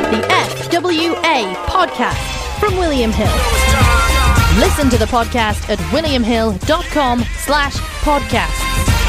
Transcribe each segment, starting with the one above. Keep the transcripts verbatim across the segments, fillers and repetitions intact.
the F W A podcast from William Hill. Listen to the podcast at williamhill.com slash podcasts.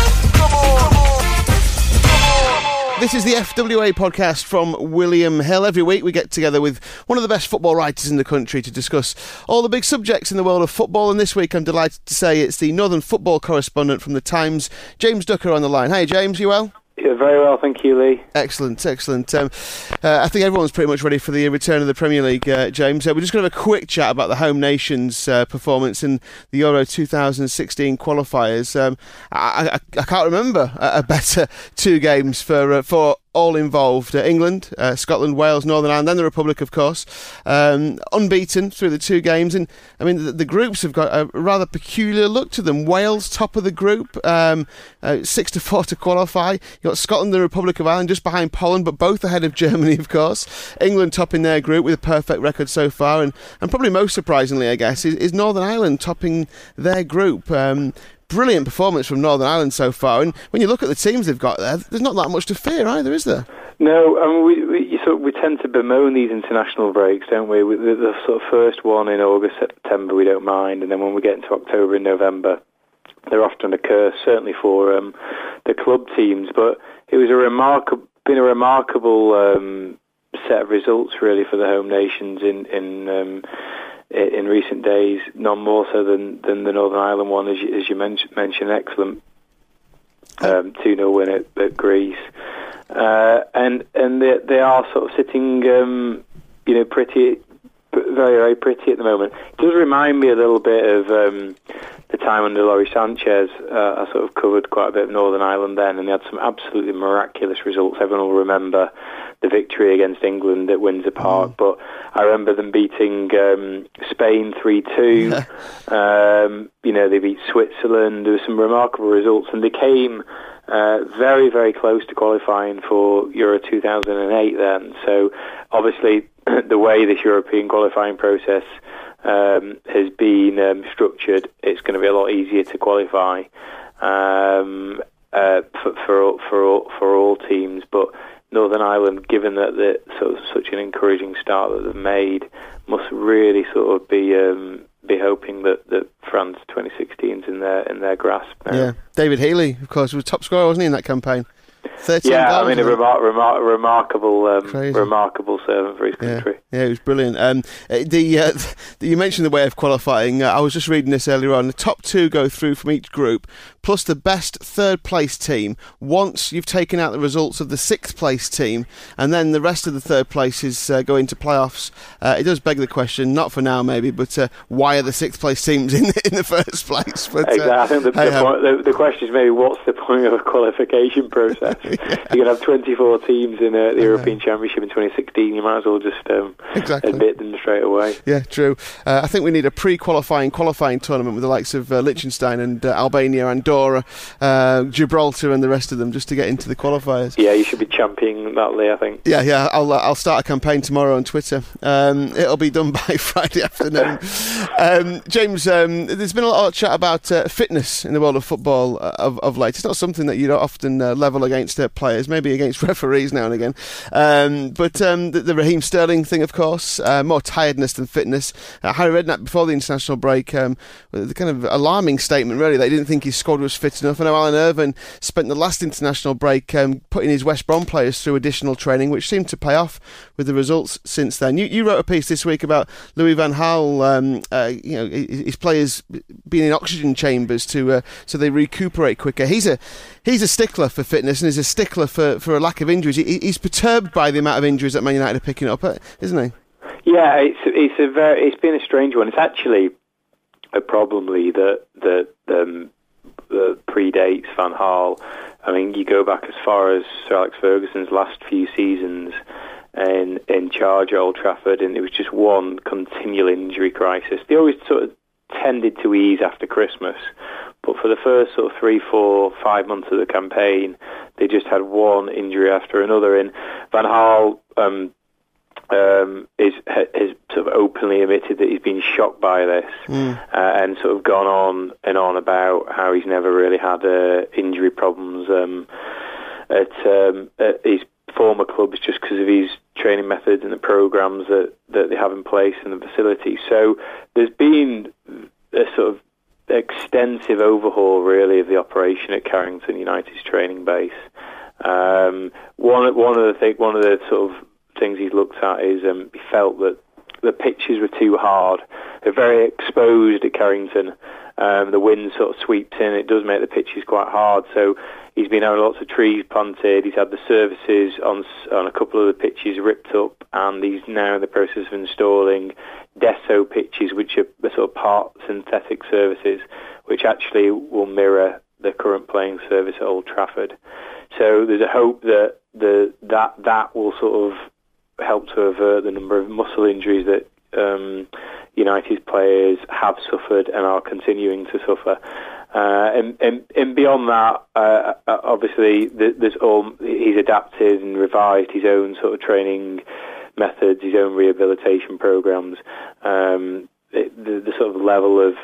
This is the F W A podcast from William Hill. Every week we get together with one of the best football writers in the country to discuss all the big subjects in the world of football. And this week I'm delighted to say it's the Northern football correspondent from The Times, James Ducker, on the line. Hey James, you well? Yeah, very well, thank you, Lee. Excellent, excellent. Um, uh, I think everyone's pretty much ready for the return of the Premier League, uh, James. Uh, we're just going to have a quick chat about the home nation's uh, performance in the Euro twenty sixteen qualifiers. Um, I, I, I can't remember a, a better two games for uh, for all involved. Uh, England, uh, Scotland, Wales, Northern Ireland, and the Republic, of course. Um, unbeaten through the two games. And, I mean, the, the groups have got a rather peculiar look to them. Wales, top of the group, um, uh, six to four to qualify. You've got Scotland and the Republic of Ireland just behind Poland, but both ahead of Germany, of course. England topping their group with a perfect record so far. And, and probably most surprisingly, I guess, is, is Northern Ireland topping their group. Um, Brilliant performance from Northern Ireland so far, and when you look at the teams they've got there, there's not that much to fear either, is there? No, I mean, we we, sort of, we tend to bemoan these international breaks, don't we? The, the sort of first one in August, September, we don't mind, and then when we get into October and November, they're often a curse, certainly for um, the club teams. But it was a remarkable, been a remarkable um, set of results, really, for the home nations in in. Um, in recent days, none more so than, than the Northern Ireland one, as you, as you mentioned, mentioned excellent um, two nil win at, at Greece. Uh, and and they, they are sort of sitting, um, you know, pretty, very, very pretty at the moment. It does remind me a little bit of um, the time under Lawrie Sanchez. Uh, I sort of covered quite a bit of Northern Ireland then, and they had some absolutely miraculous results. Everyone will remember the victory against England at Windsor Park, mm. but I remember them beating um, Spain three two. um, you know, they beat Switzerland. There were some remarkable results, and they came uh, very, very close to qualifying for Euro two thousand eight then. So, obviously, the way this European qualifying process um, has been um, structured, it's going to be a lot easier to qualify um, uh, for, for, all, for, all, for all teams, but Northern Ireland, given that they're sort of such an encouraging start that they've made, must really sort of be um, be hoping that, that France twenty sixteen is in their in their grasp now. Yeah, David Healy, of course, was top scorer, wasn't he, in that campaign? Yeah, goals, I mean, a remar- remar- remarkable, um, remarkable servant for his country. Yeah, yeah, it was brilliant. Um, the, uh, the you mentioned the way of qualifying. Uh, I was just reading this earlier on. The top two go through from each group, plus the best third place team. Once you've taken out the results of the sixth place team, and then the rest of the third places uh, go into playoffs. Uh, it does beg the question, not for now maybe, but uh, why are the sixth place teams in the, in the first place? But, exactly. Uh, I think the, hey, the, point, the, the question is maybe what's the point of a qualification process? Yeah. You're going to have twenty-four teams in uh, the European Championship in twenty sixteen. You might as well just um, exactly. admit them straight away. Yeah, true. Uh, I think we need a pre-qualifying qualifying tournament with the likes of uh, Liechtenstein and uh, Albania, Andorra, uh, Gibraltar, and the rest of them just to get into the qualifiers. Yeah, you should be championing that, Lee, I think. Yeah, yeah. I'll uh, I'll start a campaign tomorrow on Twitter. Um, it'll be done by Friday afternoon. um, James, um, there's been a lot of chat about uh, fitness in the world of football uh, of, of late. It's not something that you don't often uh, level against uh, players. Maybe against referees now and again. Um, but um, the, the Raheem Sterling thing, of course, uh, more tiredness than fitness. Uh, Harry Redknapp, before the international break, um, the kind of alarming statement, really. They didn't think his squad was fit enough. I know Alan Irvine spent the last international break um, putting his West Brom players through additional training, which seemed to pay off with the results since then. You, you wrote a piece this week about Louis van Gaal, um, uh, you know, his players being in oxygen chambers to uh, so they recuperate quicker. He's a he's a stickler for fitness and he's a stickler for, for a lack of injuries. He, he's perturbed by the amount of injuries that Man United are picking up, isn't he? Yeah, it's it's a very it's been a strange one. It's actually a problem, Lee, that that um, that predates Van Gaal. I mean, you go back as far as Sir Alex Ferguson's last few seasons in in charge at Old Trafford, and it was just one continual injury crisis. They always sort of tended to ease after Christmas, but for the first sort of three, four, five months of the campaign, they just had one injury after another. And Van Gaal um, um, is has sort of openly admitted that he's been shocked by this, mm. uh, and sort of gone on and on about how he's never really had uh, injury problems um, at, um, at his former clubs just because of his training methods and the programs that, that they have in place in the facility. So there's been a sort of extensive overhaul, really, of the operation at Carrington United's training base. Um, one one of the thing, one of the sort of things he's looked at is um, he felt that the pitches were too hard. They're very exposed at Carrington. Um, the wind sort of sweeps in. It does make the pitches quite hard. So he's been having lots of trees planted. He's had the surfaces on on a couple of the pitches ripped up, and he's now in the process of installing Deso pitches, which are the sort of part synthetic surfaces, which actually will mirror the current playing surface at Old Trafford. So there's a hope that the that that will sort of help to avert the number of muscle injuries that um, United players have suffered and are continuing to suffer. Uh, and, and, and beyond that, uh, obviously, there's all he's adapted and revised his own sort of training methods, his own rehabilitation programs. Um, it, the, the sort of level of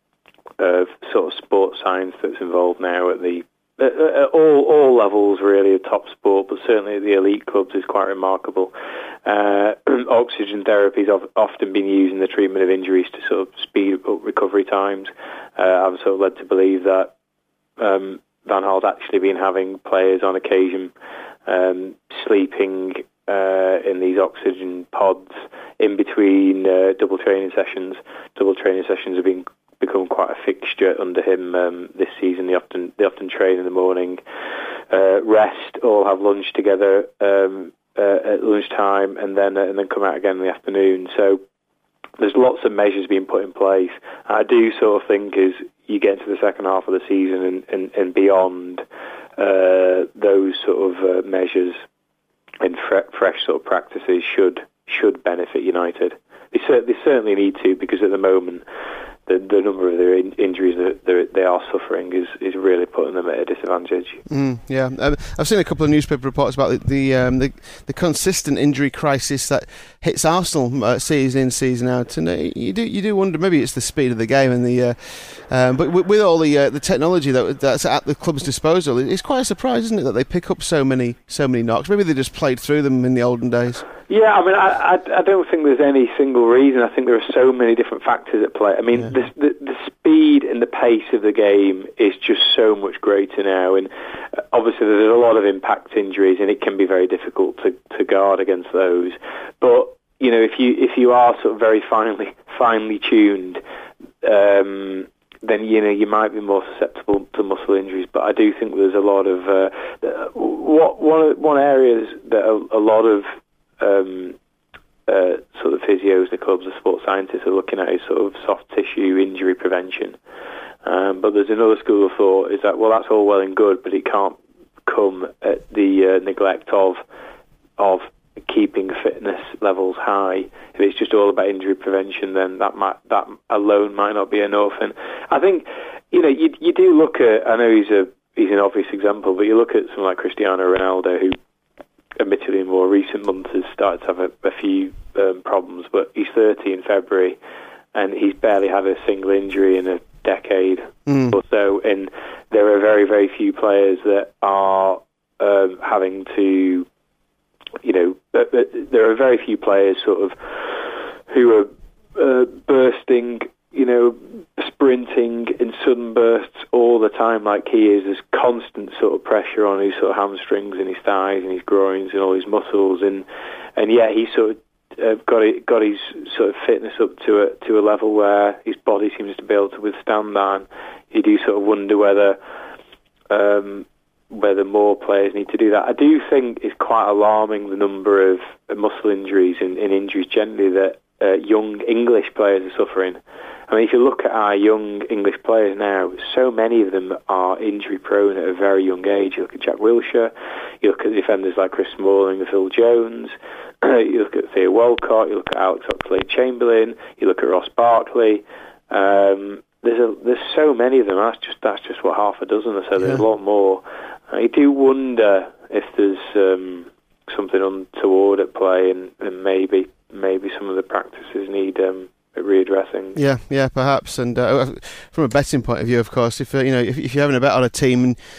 of sort of sports science that's involved now at the at, at all all levels, really, of top sport, but certainly at the elite clubs, is quite remarkable. Uh, oxygen therapy has often been used in the treatment of injuries to sort of speed up recovery times. Uh, I'm sort of led to believe that um, Van Gaal's actually been having players on occasion um, sleeping uh, in these oxygen pods in between uh, double training sessions. Double training sessions have been become quite a fixture under him um, this season. They often they often train in the morning, uh, rest, all have lunch together um, uh, at lunchtime, and then uh, and then come out again in the afternoon. So there's lots of measures being put in place. I do sort of think as you get into the second half of the season and, and, and beyond, uh, those sort of uh, measures and fre- fresh sort of practices should should benefit United. They, cer- they certainly need to, because at the moment the, the number of their in- injuries that they are suffering is, is really putting them at a disadvantage. Mm, yeah, um, I've seen a couple of newspaper reports about the the, um, the the consistent injury crisis that hits Arsenal uh, season in, season out, and uh, you do you do wonder, maybe it's the speed of the game and the uh, um, but with, with all the uh, the technology that that's at the club's disposal, it's quite a surprise, isn't it, that they pick up so many so many knocks? Maybe they just played through them in the olden days. Yeah, I mean, I, I, I don't think there's any single reason. I think there are so many different factors at play. I mean, yeah. the, the the speed and the pace of the game is just so much greater now, and obviously there's a lot of impact injuries, and it can be very difficult to, to guard against those. But you know, if you if you are sort of very finely finely tuned, um, then you know you might be more susceptible to muscle injuries. But I do think there's a lot of uh, what one one area that a, a lot of Um, uh, sort of physios, the clubs, the sports scientists are looking at is sort of soft tissue injury prevention. Um, but there's another school of thought is that, well, that's all well and good, but it can't come at the uh, neglect of of keeping fitness levels high. If it's just all about injury prevention, then that might, that alone might not be enough. And I think, you know, you you do look at, I know he's a he's an obvious example, but you look at someone like Cristiano Ronaldo, who admittedly in more recent months has started to have a, a few um, problems, but he's thirty in February and he's barely had a single injury in a decade mm. or so, and there are very, very few players that are um, having to, you know, uh, uh, there are very few players sort of who are uh, bursting, you know, sprinting in sudden bursts all the time like he is. There's constant sort of pressure on his sort of hamstrings and his thighs and his groins and all his muscles, and and yet he sort of uh, got it, got his sort of fitness up to a to a level where his body seems to be able to withstand that. And you do sort of wonder whether um, whether more players need to do that. I do think it's quite alarming the number of muscle injuries and, and injuries generally that uh, young English players are suffering. I mean, if you look at our young English players now, so many of them are injury-prone at a very young age. You look at Jack Wilshere, you look at defenders like Chris Smalling and Phil Jones, you look at Theo Walcott, you look at Alex Oxlade-Chamberlain, you look at Ross Barkley. Um, there's a, there's so many of them. That's just that's just what half a dozen or so. There's yeah. a lot more. I do wonder if there's um, something untoward at play, and, and maybe maybe some of the practices need Um, readdressing. Yeah, yeah, perhaps. And uh, from a betting point of view, of course, if uh, you know, if, if you're having a bet on a team and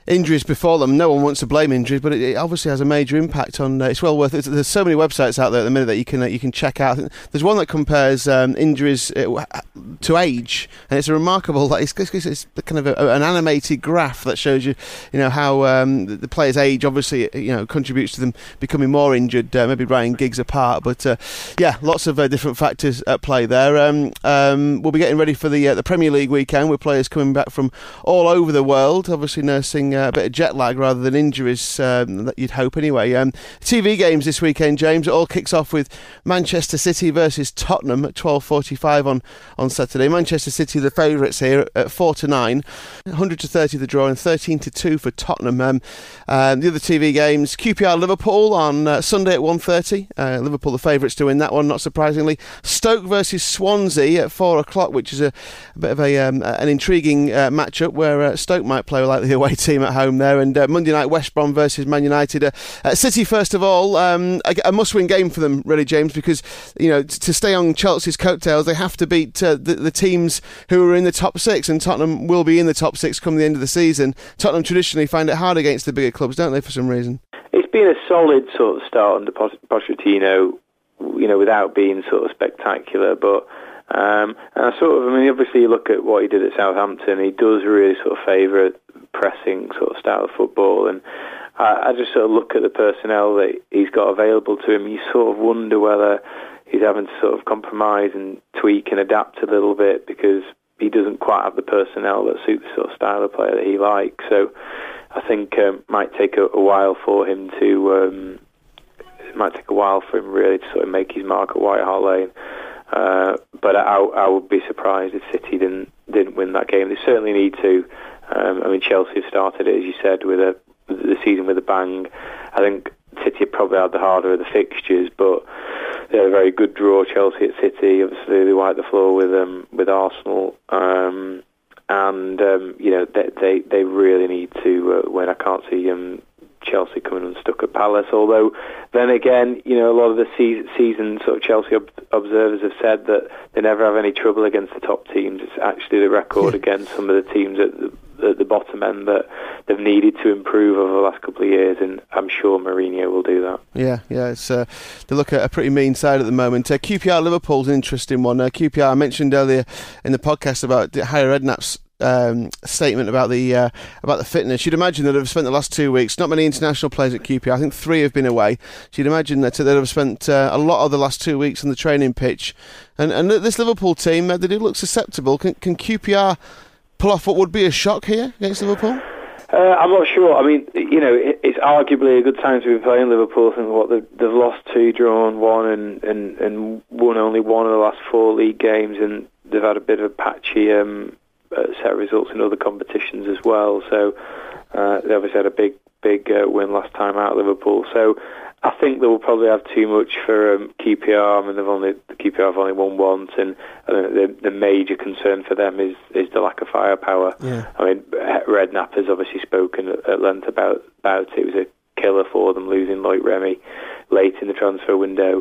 injuries before them. No one wants to blame injuries, but it, it obviously has a major impact on. Uh, it's well worth it. There's so many websites out there at the minute that you can uh, you can check out. There's one that compares um, injuries uh, to age, and it's a remarkable. It's, it's, it's kind of a, an animated graph that shows you, you know, how um, the, the player's age obviously, you know, contributes to them becoming more injured. Uh, maybe Ryan Giggs apart, but uh, yeah, lots of uh, different factors at play there. Um, um, we'll be getting ready for the uh, the Premier League weekend with players coming back from all over the world, obviously nursing uh, a bit of jet lag rather than injuries um, that you'd hope anyway. Um, T V games this weekend, James. It all kicks off with Manchester City versus Tottenham at twelve forty-five on, on Saturday. Manchester City the favourites here at four to nine, one hundred to thirty the draw, and thirteen to two for Tottenham. Um, um, the other T V games, Q P R Liverpool on uh, Sunday at one thirty. Uh, Liverpool the favourites to win that one, not surprisingly. Stoke versus Swansea at four o'clock, which is a, a bit of a um, an intriguing uh, matchup where uh, Stoke might play like the away team at home there. And uh, Monday night, West Brom versus Man United. Uh, uh, City, first of all, um, a, a must-win game for them, really, James, because you know t- to stay on Chelsea's coattails, they have to beat uh, the, the teams who are in the top six, and Tottenham will be in the top six come the end of the season. Tottenham traditionally find it hard against the bigger clubs, don't they, for some reason? It's been a solid sort of start under Pochettino, you know, without being sort of spectacular, but um, and I sort of, I mean, obviously you look at what he did at Southampton, he does really sort of favour pressing sort of style of football, and I, I just sort of look at the personnel that he's got available to him, you sort of wonder whether he's having to sort of compromise and tweak and adapt a little bit because he doesn't quite have the personnel that suit the sort of style of player that he likes. So I think um, it might take a, a while for him to um, it might take a while for him really to sort of make his mark at White Hart Lane. Uh, but I, I would be surprised if City didn't didn't win that game. They certainly need to. Um, I mean, Chelsea have started it, as you said, with a the season with a bang. I think City have probably had the harder of the fixtures, but they had a very good draw. Chelsea at City, obviously they wiped the floor with um, with Arsenal, um, and um, you know they, they they really need to uh, win. I can't see um, Chelsea coming unstuck at Palace. Although then again, you know, a lot of the season, season sort of Chelsea ob- observers have said that they never have any trouble against the top teams. It's actually the record against some of the teams at the, at the bottom end that they've needed to improve over the last couple of years, and I'm sure Mourinho will do that. Yeah, yeah, it's uh, they look at a pretty mean side at the moment. Uh, Q P R Liverpool's an interesting one. Uh, Q P R, I mentioned earlier in the podcast about Harry Redknapp's Um, statement about the uh, about the fitness. You'd imagine that they've spent the last two weeks, not many international players at Q P R, I think three have been away, so you'd imagine that they'd have spent uh, a lot of the last two weeks on the training pitch, and, and this Liverpool team, uh, they do look susceptible. Can, can Q P R pull off what would be a shock here against Liverpool? Uh, I'm not sure. I mean, you know, it, it's arguably a good time to be playing Liverpool. I think what they've, they've lost two, drawn one, and, and, and won only one of the last four league games, and they've had a bit of a patchy um, uh, set of results in other competitions as well. So uh, they obviously had a big, big uh, win last time out at Liverpool. So I think they will probably have too much for um, Q P R. I mean, they've only the Q P R have only won once, and I think the, the major concern for them is, is the lack of firepower. Yeah. I mean, Redknapp has obviously spoken at, at length about about it. It was a killer for them losing Loic Remy late in the transfer window.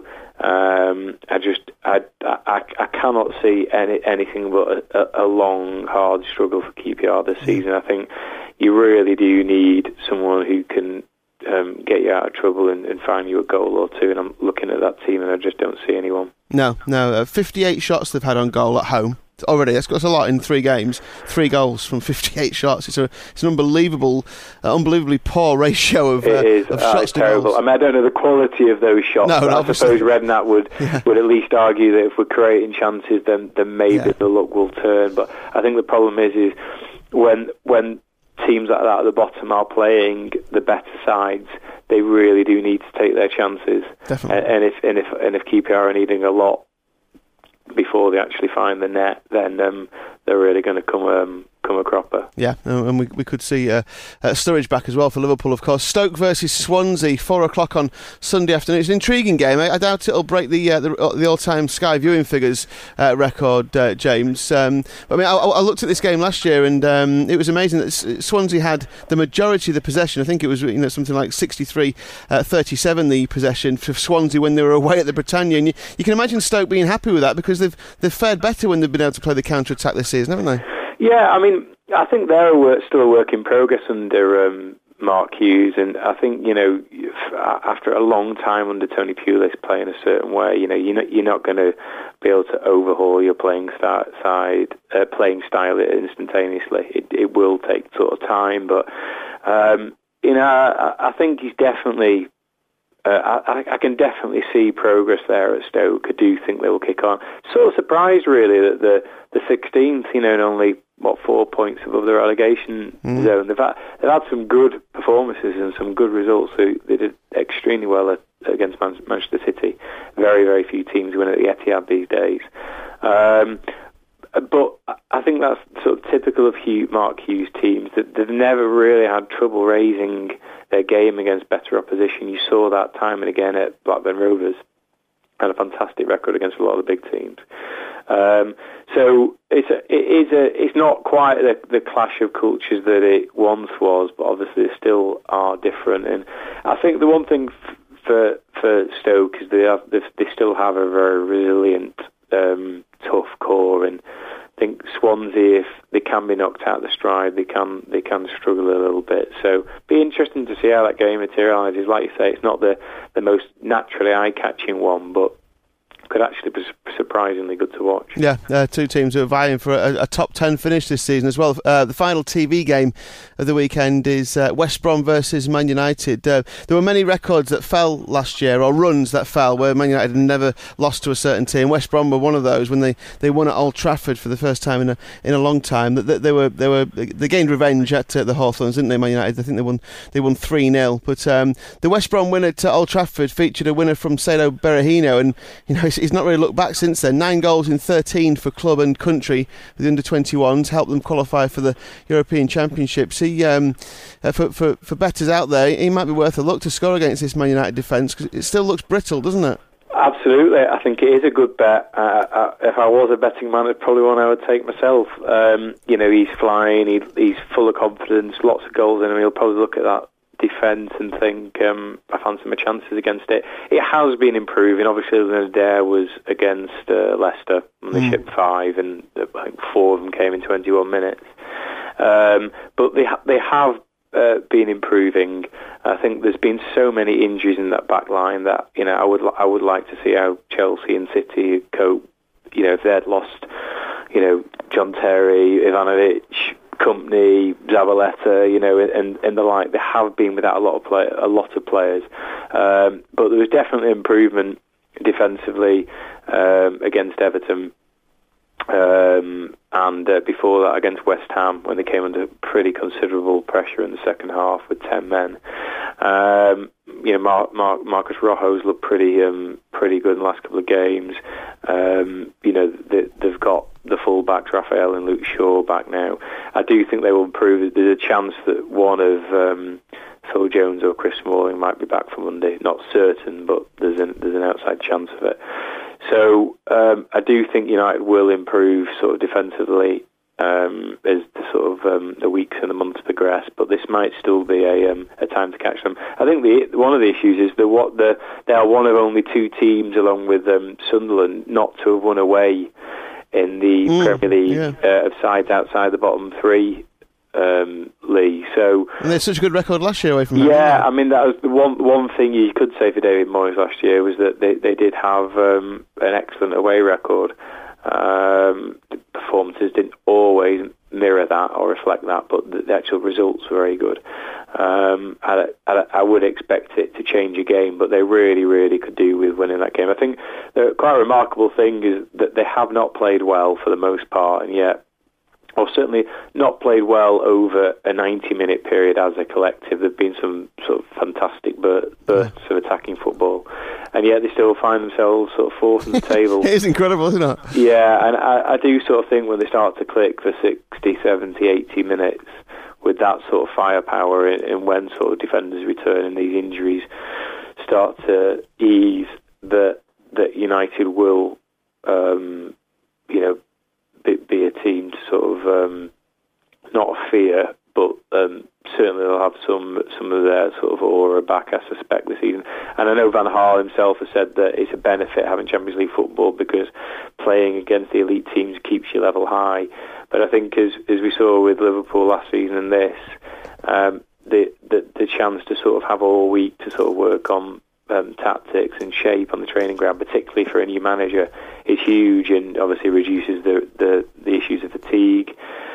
Um, I just I, I I cannot see any anything but a, a long, hard struggle for Q P R this season. I think you really do need someone who can Um, get you out of trouble and, and find you a goal or two, and I'm looking at that team and I just don't see anyone. No, no, uh, fifty-eight shots they've had on goal at home already. That's, that's a lot in three games. Three goals from fifty-eight shots. It's a it's an unbelievable, uh, unbelievably poor ratio of, uh, it is. of uh, shots it's to terrible. goals. I mean, I don't know the quality of those shots. No, but I obviously. suppose Redknapp would yeah. would at least argue that if we're creating chances, then then maybe yeah. the luck will turn. But I think the problem is is when when teams like that at the bottom are playing the better sides, they really do need to take their chances. Definitely. And, and if and if and if Q P R are needing a lot before they actually find the net, then um, they're really going to come um, come a cropper. Yeah, and we we could see uh, uh, Sturridge back as well for Liverpool, of course. Stoke versus Swansea, four o'clock on Sunday afternoon. It's an intriguing game. I, I doubt it'll break the uh, the, the all-time Sky viewing figures uh, record, uh, James. Um, I mean, I, I looked at this game last year, and um, it was amazing that Swansea had the majority of the possession. I think it was you know something like sixty-three thirty-seven the possession for Swansea when they were away at the Britannia. And you, you can imagine Stoke being happy with that because they've they've fared better when they've been able to play the counter-attack this season, haven't they? Yeah, I mean, I think they're a work, still a work in progress under um, Mark Hughes, and I think, you know, after a long time under Tony Pulis playing a certain way, you know, you're not, you're not going to be able to overhaul your playing start side, uh, playing style instantaneously. It, it will take sort of time, but um, you know, I, I think he's definitely. Uh, I, I can definitely see progress there at Stoke. I do think they will kick on. Sort of surprised, really, that the the sixteenth, you know, and only what four points above the relegation mm. zone. They've had, they've had some good performances and some good results. They, they did extremely well at, against Man- Manchester City. Very, very few teams win at the Etihad these days. Um, but I think that's sort of typical of Hugh, Mark Hughes' teams, that they've never really had trouble raising their game against better opposition. You saw that time and again at Blackburn Rovers. Had a fantastic record against a lot of the big teams. Um, so it's a, it is a, it's not quite the, the clash of cultures that it once was, but obviously they still are different. And I think the one thing f- for for Stoke is they have they, they still have a very resilient, um, tough core. And I think Swansea, if they can be knocked out of the stride, they can they can struggle a little bit. So be interesting to see how that game materialises. Like you say, it's not the, the most naturally eye-catching one, but could actually be surprisingly good to watch. Yeah, uh, two teams who are vying for a, a top ten finish this season as well. Uh, the final T V game of the weekend is uh, West Brom versus Man United. Uh, there were many records that fell last year, or runs that fell, where Man United had never lost to a certain team. West Brom were one of those when they, they won at Old Trafford for the first time in a in a long time. That they, they were they were they gained revenge at uh, the Hawthorns, didn't they? Man United. I think they won they won three nil. But um, the West Brom win at Old Trafford featured a winner from Sado Berahino, and you know he's not really looked back since then. Nine goals in thirteen for club and country with the under twenty-ones, helped them qualify for the European Championships. He, um, uh, for, for, for bettors out there, he might be worth a look to score against this Man United defence, because it still looks brittle, doesn't it? Absolutely. I think it is a good bet. Uh, uh, if I was a betting man, it's probably one I would take myself. Um, you know, he's flying, he, he's full of confidence, lots of goals in him. He'll probably look at that defence and think, um, I fancy my chances against it. It has been improving. Obviously, the Adair was against uh, Leicester, and they mm. shipped five, and uh, I think four of them came in twenty-one minutes. Um, but they ha- they have uh, been improving. I think there's been so many injuries in that back line that, you know, I would li- I would like to see how Chelsea and City cope. You know, if they had lost, you know, John Terry, Ivanovic, Company, Zabaleta, you know, and, and the like. They have been without a lot of play, a lot of players, um, but there was definitely improvement defensively um, against Everton, um, and uh, before that against West Ham, when they came under pretty considerable pressure in the second half with ten men. Um, you know, Mar- Mar- Marcus Rojo's looked pretty um, pretty good in the last couple of games. Um, you know, they, they've got the full-backs, Raphael and Luke Shaw, back now. I do think they will improve. There's a chance that one of um, Phil Jones or Chris Smalling might be back for Monday. Not certain, but there's an, there's an outside chance of it. So um, I do think United will improve sort of defensively um, as the sort of um, the weeks and the months progress. But this might still be a um, a time to catch them. I think the one of the issues is that what the they are one of only two teams, along with um, Sunderland, not to have won away in the mm, Premier League yeah. uh, of sides outside the bottom three um, league. So, and they had such a good record last year away from home. Yeah, I mean, that was the one one thing you could say for David Moyes last year, was that they, they did have um, an excellent away record. Um, the performances didn't always mirror that or reflect that, but the, the actual results were very good. Um, I, I, I would expect it to change again, but they really, really could do with winning that game. I think the quite remarkable thing is that they have not played well for the most part, and yet, or certainly not played well over a ninety-minute period as a collective. There have been some sort of fantastic bursts yeah. of attacking football, and yet they still find themselves sort of fourth in the table. It is incredible, isn't it? Yeah, and I, I do sort of think when they start to click for sixty, seventy, eighty minutes, with that sort of firepower, and when sort of defenders return and these injuries start to ease, that that United will, um, you know, be, be a team to sort of um, not fear, but um, certainly they'll have some some of their sort of aura back, I suspect, this season. And I know Van Gaal himself has said that it's a benefit having Champions League football, because playing against the elite teams keeps your level high. But I think as as we saw with Liverpool last season and this, um, the, the the chance to sort of have all week to sort of work on um, tactics and shape on the training ground, particularly for a new manager, is huge, and obviously reduces the the, the issues of fatigue.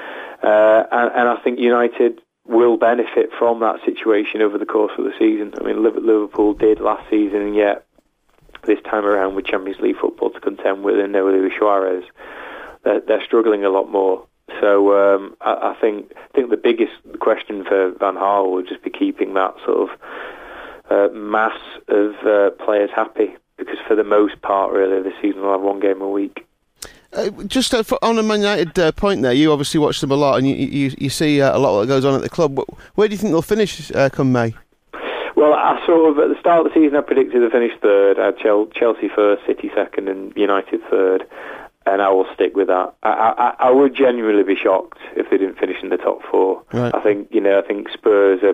Uh, and, and I think United will benefit from that situation over the course of the season. I mean, Liverpool did last season, and yet this time around with Champions League football to contend with and no Luis Suarez, they're, they're struggling a lot more. So um, I, I think I think the biggest question for Van Gaal will just be keeping that sort of uh, mass of uh, players happy, because for the most part, really, this season will have one game a week. Uh, just uh, for, on a Man United uh, point there, you obviously watch them a lot and you you, you see uh, a lot that goes on at the club. Where do you think they'll finish uh, come May? Well, I sort of, at the start of the season, I predicted they'll finish third. I had Chelsea first, City second and United third, and I will stick with that. I, I, I would genuinely be shocked if they didn't finish in the top four. Right. I think, you know, I think Spurs are,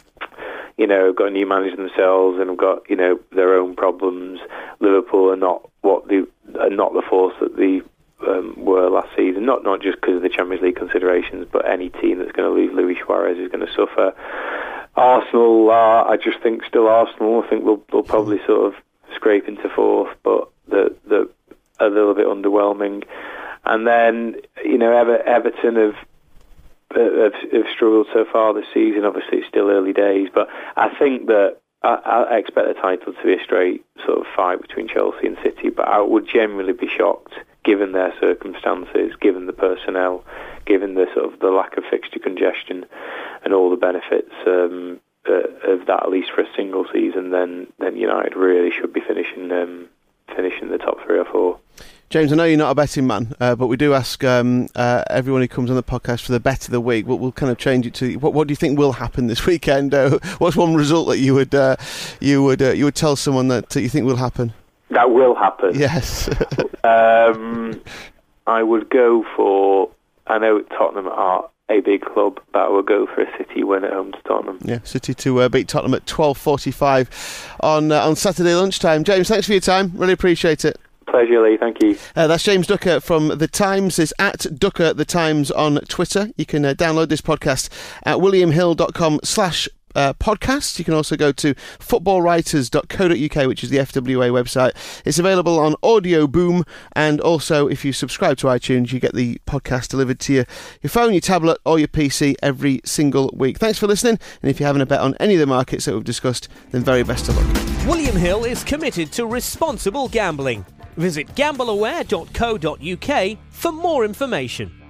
you know, got a new manager themselves and have got, you know, their own problems. Liverpool are not what they are not the force that they um, were last season. Not not just because of the Champions League considerations, but any team that's going to lose Luis Suarez is going to suffer. Arsenal, uh, I just think still Arsenal. I think they'll, they'll probably sort of scrape into fourth, but the the a little bit underwhelming. And then, you know, Ever, Everton have, have have struggled so far this season. Obviously, it's still early days, but I think that I, I expect the title to be a straight sort of fight between Chelsea and City. But I would genuinely be shocked, given their circumstances, given the personnel, given the sort of the lack of fixture congestion, and all the benefits um, uh, of that, at least for a single season. Then, then United really should be finishing um, finishing the top three or four. James, I know you're not a betting man, uh, but we do ask um, uh, everyone who comes on the podcast for the bet of the week. We'll, we'll kind of change it to what, what do you think will happen this weekend? Uh, what's one result that you would uh, you would uh, you would tell someone that you think will happen? That will happen. Yes. um, I would go for. I know Tottenham are a big club, but I would go for a City win at home to Tottenham. Yeah, City to uh, beat Tottenham at twelve forty-five on uh, on Saturday lunchtime. James, thanks for your time. Really appreciate it. Pleasure, Lee. Thank you. Uh, that's James Ducker from The Times. It's at Ducker The Times on Twitter. You can uh, download this podcast at williamhill.com slash uh, podcast. You can also go to football writers dot co dot uk, which is the F W A website. It's available on Audio Boom, and also if you subscribe to iTunes, you get the podcast delivered to your, your phone, your tablet or your P C every single week. Thanks for listening, and if you're having a bet on any of the markets that we've discussed, then very best of luck. William Hill is committed to responsible gambling. Visit gamble aware dot co dot uk for more information.